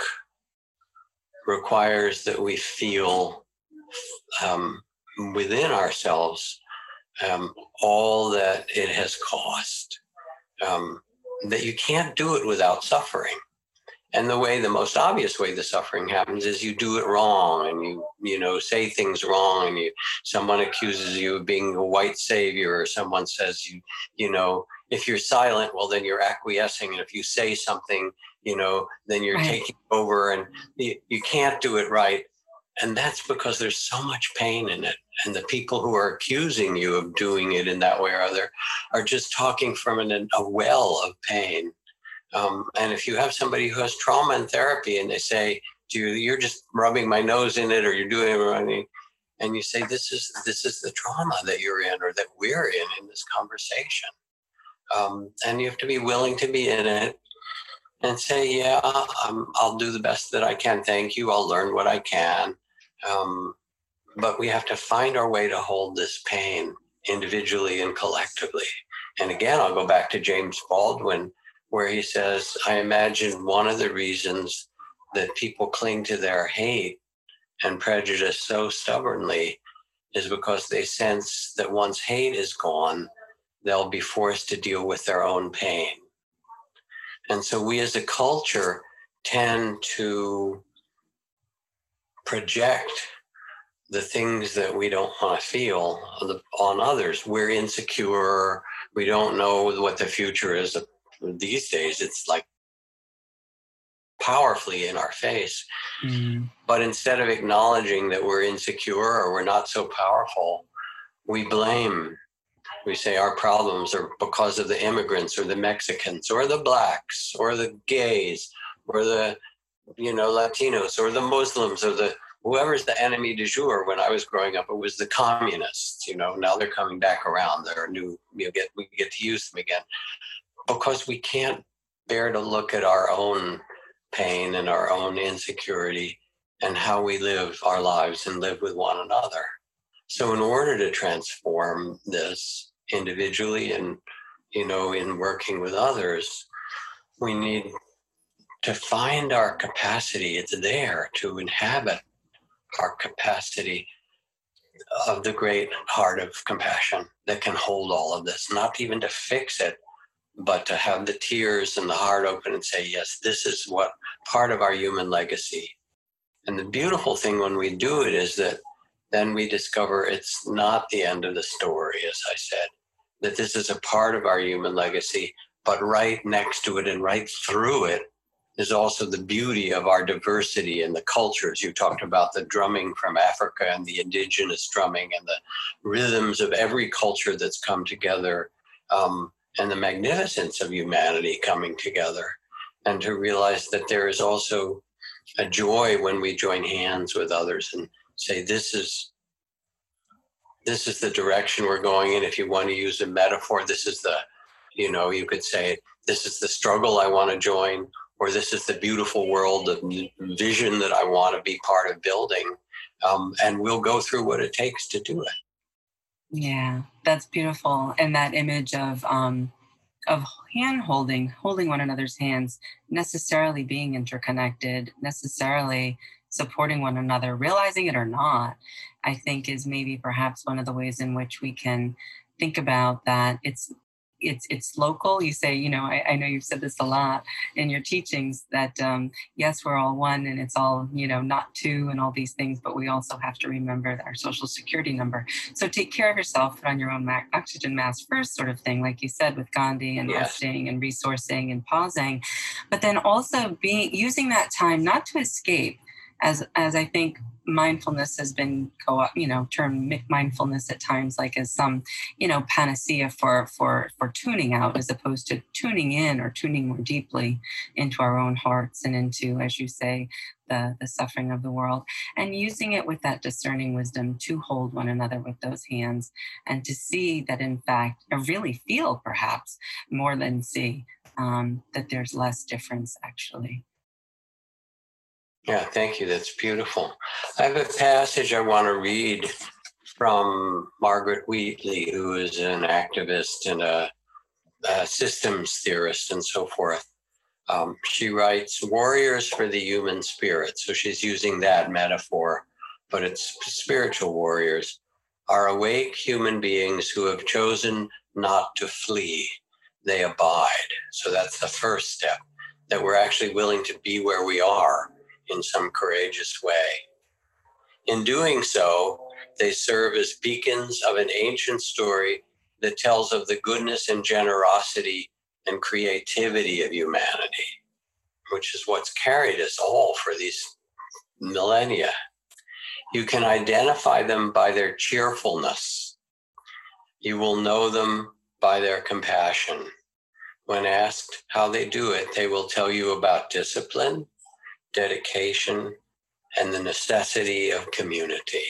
requires that we feel um, within ourselves um, all that it has cost, um, that you can't do it without suffering. And the way, the most obvious way the suffering happens is you do it wrong, and you, you know, say things wrong, and you, someone accuses you of being a white savior, or someone says you, you know, if you're silent, well, then you're acquiescing. And if you say something, you know, then you're Right. taking over, and you, you can't do it right. And that's because there's so much pain in it. And the people who are accusing you of doing it in that way or other are just talking from an, a well of pain. Um, and if you have somebody who has trauma in therapy and they say to you, you're just rubbing my nose in it, or you're doing it wrong, and you say, this is this is the trauma that you're in, or that we're in in this conversation. Um, and you have to be willing to be in it and say, yeah, um, I'll do the best that I can. Thank you. I'll learn what I can. Um, but we have to find our way to hold this pain individually and collectively. And again, I'll go back to James Baldwin, where he says, I imagine one of the reasons that people cling to their hate and prejudice so stubbornly is because they sense that once hate is gone, they'll be forced to deal with their own pain. And so we as a culture tend to project the things that we don't want to feel on others. We're insecure. We don't know what the future is. These days, it's like powerfully in our face. Mm. But instead of acknowledging that we're insecure or we're not so powerful, we blame. We say our problems are because of the immigrants or the Mexicans or the blacks or the gays or the, you know, Latinos or the Muslims or the whoever's the enemy du jour. When I was growing up, it was the communists. You know, now they're coming back around. They're new. You get we get to use them again. Because we can't bear to look at our own pain and our own insecurity and how we live our lives and live with one another. So in order to transform this individually and, you know, in working with others, we need to find our capacity. It's there to inhabit our capacity of the great heart of compassion that can hold all of this, not even to fix it, but to have the tears and the heart open and say, yes, this is what part of our human legacy. And the beautiful thing when we do it is that then we discover it's not the end of the story, as I said, that this is a part of our human legacy, but right next to it and right through it is also the beauty of our diversity and the cultures. You talked about the drumming from Africa and the indigenous drumming and the rhythms of every culture that's come together. Um, and the magnificence of humanity coming together, and to realize that there is also a joy when we join hands with others and say, this is this is the direction we're going in. If you want to use a metaphor, this is the, you know, you could say, this is the struggle I want to join, or this is the beautiful world of vision that I want to be part of building. Um, and we'll go through what it takes to do it. Yeah, that's beautiful. And that image of um, of hand holding, holding one another's hands, necessarily being interconnected, necessarily supporting one another, realizing it or not, I think is maybe perhaps one of the ways in which we can think about that. It's it's it's local. You say, you know, I, I know you've said this a lot in your teachings that, um, yes, we're all one and it's all, you know, not two and all these things, but we also have to remember our social security number. So take care of yourself, put on your own ma- oxygen mask first sort of thing, like you said, with Gandhi and yes. resting and resourcing and pausing, but then also being using that time not to escape, as as I think mindfulness has been, you know, termed mindfulness at times, like as some, you know, panacea for for for tuning out, as opposed to tuning in or tuning more deeply into our own hearts and into, as you say, the the suffering of the world, and using it with that discerning wisdom to hold one another with those hands and to see that, in fact, or really feel perhaps more than see um, that there's less difference actually. Yeah, thank you. That's beautiful. I have a passage I want to read from Margaret Wheatley, who is an activist and a, a systems theorist and so forth. Um, she writes, warriors for the human spirit. So she's using that metaphor, but it's spiritual warriors are awake human beings who have chosen not to flee. They abide. So that's the first step. that we're actually willing to be where we are in some courageous way. In doing so, they serve as beacons of an ancient story that tells of the goodness and generosity and creativity of humanity, which is what's carried us all for these millennia. You can identify them by their cheerfulness. You will know them by their compassion. When asked how they do it, they will tell you about discipline, dedication, and the necessity of community.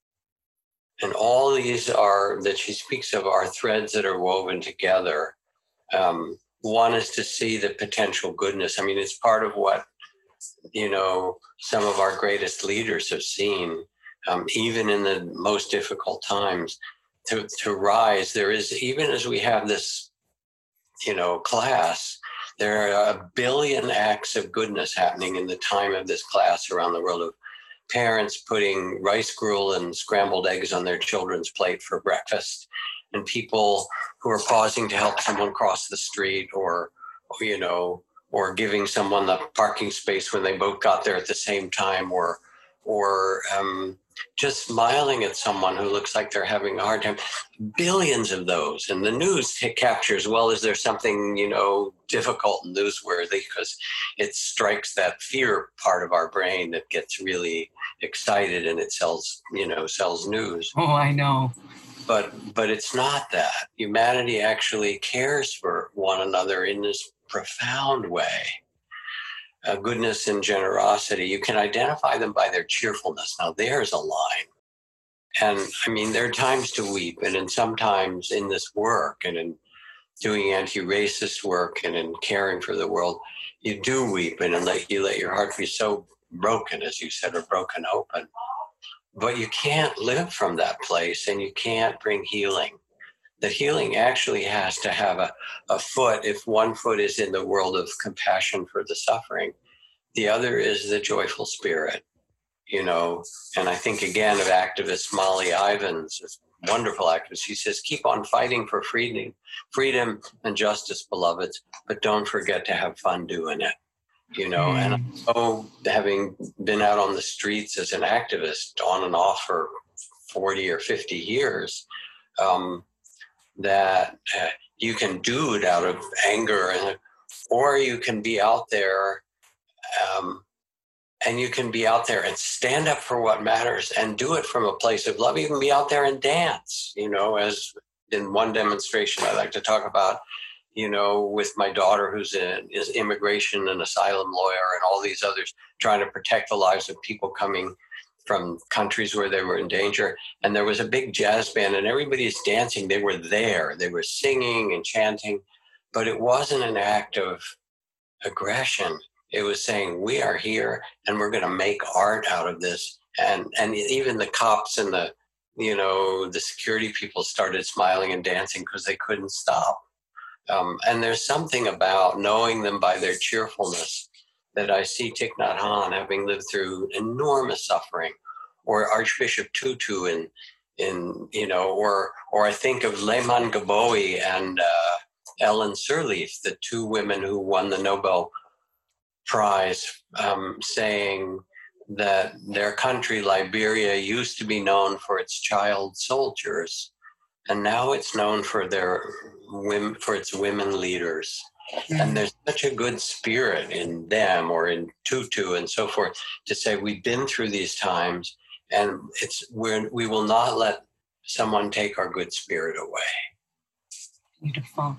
And all these are, that she speaks of, are threads that are woven together. Um, one is to see the potential goodness. I mean, it's part of what, you know, some of our greatest leaders have seen, um, even in the most difficult times, to, to rise. There is, even as we have this, you know, class, there are a billion acts of goodness happening in the time of this class around the world, of parents putting rice gruel and scrambled eggs on their children's plate for breakfast, and people who are pausing to help someone cross the street, or, you know, or giving someone the parking space when they both got there at the same time, or, or um, just smiling at someone who looks like they're having a hard time. Billions of those. And the news t- captures, well, is there something, you know, difficult and newsworthy? Because it strikes that fear part of our brain that gets really excited, and it sells, you know, sells news. Oh, I know. But but it's not that. Humanity actually cares for one another in this profound way. Uh, goodness and generosity, you can identify them by their cheerfulness. Now, there's a line. And I mean, there are times to weep, and in sometimes in this work and in doing anti-racist work and in caring for the world, you do weep, and let, you let your heart be so broken, as you said, or broken open. But you can't live from that place, and you can't bring healing. That healing actually has to have a, a foot. If one foot is in the world of compassion for the suffering, the other is the joyful spirit, you know. And I think again of activist Molly Ivins, this wonderful activist. She says, keep on fighting for freedom, freedom and justice, beloveds, but don't forget to have fun doing it, you know. Mm. And I know, having been out on the streets as an activist on and off for forty or fifty years, um, that uh, you can do it out of anger, and or you can be out there um, and you can be out there and stand up for what matters and do it from a place of love. You can be out there and dance, you know, as in one demonstration I like to talk about, you know, with my daughter, who's an is immigration and asylum lawyer, and all these others trying to protect the lives of people coming from countries where they were in danger. And there was a big jazz band, and everybody's dancing. They were there. They were singing and chanting, but it wasn't an act of aggression. It was saying, we are here, and we're going to make art out of this. And and even the cops and the, you know, the security people started smiling and dancing because they couldn't stop. Um, and there's something about knowing them by their cheerfulness that I see Thich Nhat Hanh, having lived through enormous suffering, or Archbishop Tutu in, in you know, or or I think of Lehman Gaboui and uh, Ellen Sirleaf, the two women who won the Nobel Prize, um, saying that their country, Liberia, used to be known for its child soldiers, and now it's known for their women, for its women leaders. Mm-hmm. And there's such a good spirit in them, or in Tutu and so forth, to say we've been through these times, and it's we're, we will not let someone take our good spirit away. Beautiful.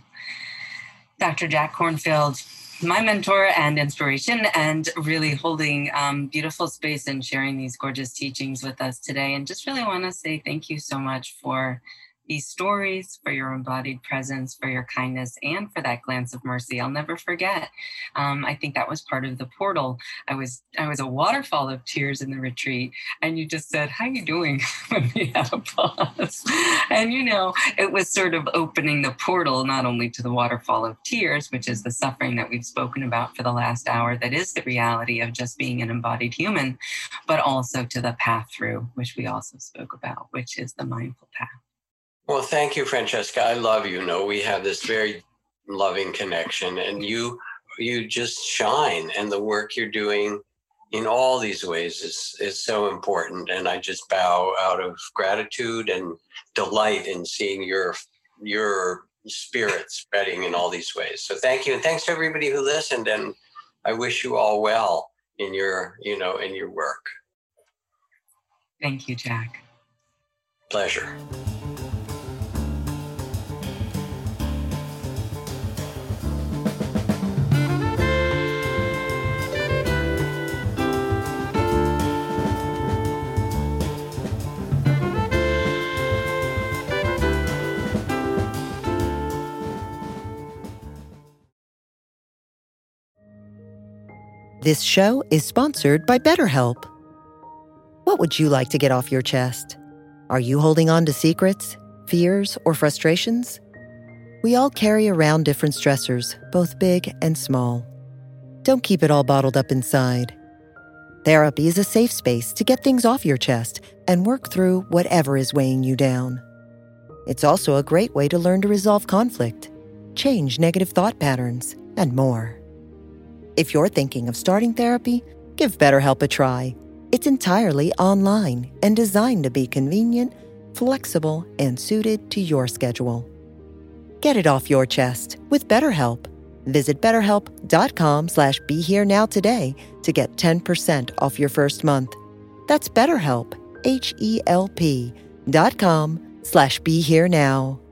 Doctor Jack Kornfield, my mentor and inspiration, and really holding um, beautiful space and sharing these gorgeous teachings with us today. And just really want to say thank you so much for these stories, for your embodied presence, for your kindness, and for that glance of mercy. I'll never forget. Um, I think that was part of the portal. I was I was a waterfall of tears in the retreat, and you just said, "How you doing?" when we had a pause. And you know, it was sort of opening the portal not only to the waterfall of tears, which is the suffering that we've spoken about for the last hour, that is the reality of just being an embodied human, but also to the path through, which we also spoke about, which is the mindful path. Well, thank you, Francesca. I love you. You know, we have this very loving connection, and you you just shine, and the work you're doing in all these ways is, is so important. And I just bow out of gratitude and delight in seeing your, your spirit spreading in all these ways. So thank you. And thanks to everybody who listened. And I wish you all well in your, you know, in your work. Thank you, Jack. Pleasure. This show is sponsored by BetterHelp. What would you like to get off your chest? Are you holding on to secrets, fears, or frustrations? We all carry around different stressors, both big and small. Don't keep it all bottled up inside. Therapy is a safe space to get things off your chest and work through whatever is weighing you down. It's also a great way to learn to resolve conflict, change negative thought patterns, and more. If you're thinking of starting therapy, give BetterHelp a try. It's entirely online and designed to be convenient, flexible, and suited to your schedule. Get it off your chest with BetterHelp. Visit betterhelp.com slash be here now today to get ten percent off your first month. That's BetterHelp, H E L P dot com slash be here now.